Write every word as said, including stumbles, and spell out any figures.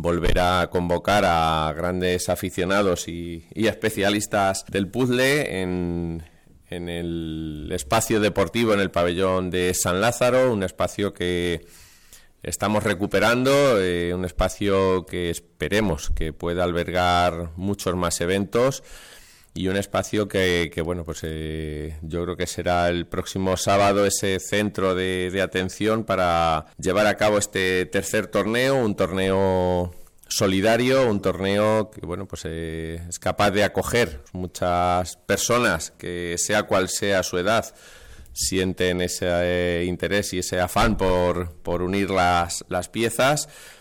volver a convocar a grandes aficionados y, y especialistas del puzzle en, en el espacio deportivo, en el pabellón de San Lázaro, un espacio que estamos recuperando, eh, un espacio que esperemos que pueda albergar muchos más eventos y un espacio que, que bueno, pues eh, yo creo que será el próximo sábado ese centro de, de atención para llevar a cabo este tercer torneo, un torneo solidario, un torneo que bueno, pues eh, es capaz de acoger muchas personas que, sea cual sea su edad, sienten ese eh, interés y ese afán por, por unir las, las piezas.